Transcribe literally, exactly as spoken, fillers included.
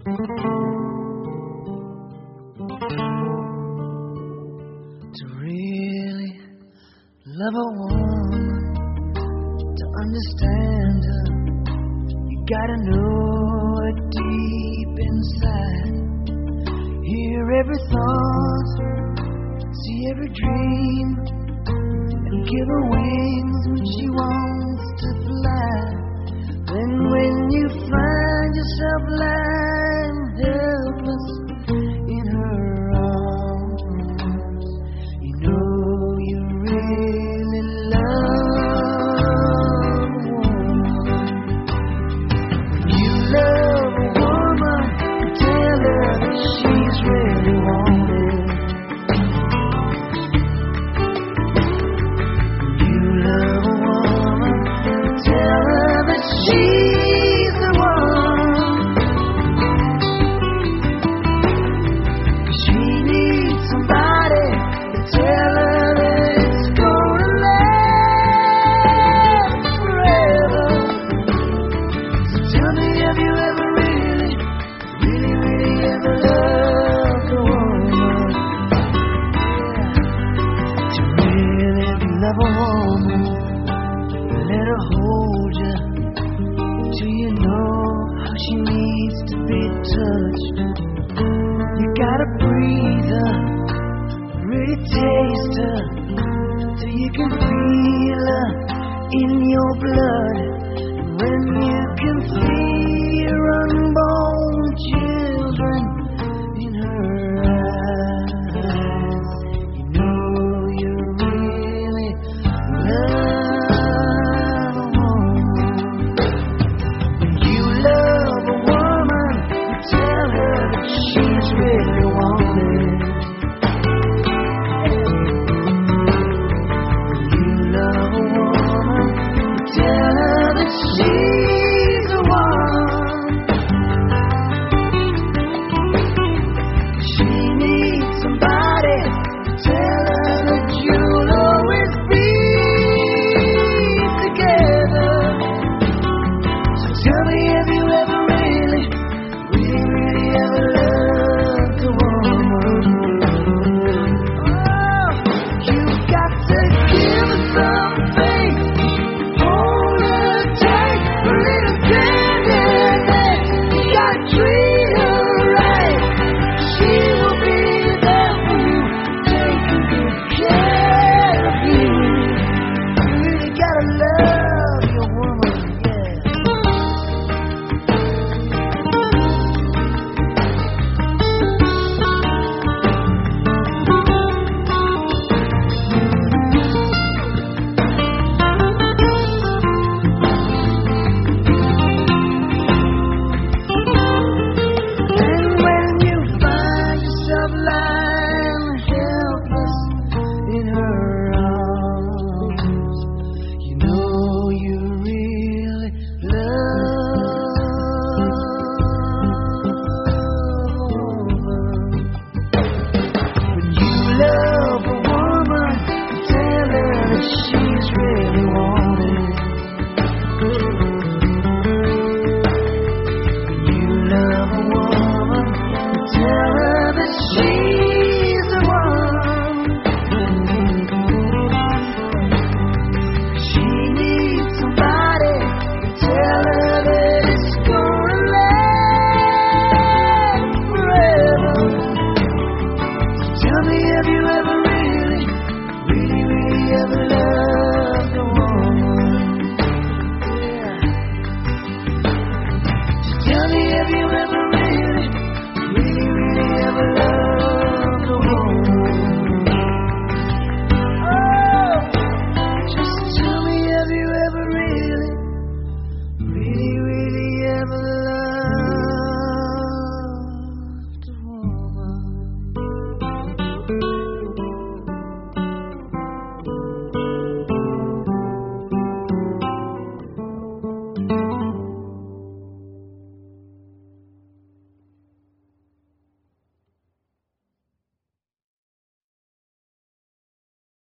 To really love a woman, to understand her, you gotta know her deep inside. Hear every thought, see every dream, and give her wings when she wants to fly. Then when you find yourself lying helpless in her arms, you know you really love a woman. When you love a woman, tell her that she's really wanted. When you love a woman, tell her that she's the one. 'Cause she needs somebody to tell her that it's gonna last forever. So tell me, have you ever really, really, really ever loved a woman? Yeah. To really love a woman, let her hold you till you know how she needs to be touched. You gotta breathe her, really taste her, till you can feel her in your blood. And when you can see your unborn children in her eyes, you know you really love a woman. When you love a woman, you tell her that she's really wanted. When you love a woman, you tell her that she's the one. She needs somebody to tell her that you'll always be together. So tell me, have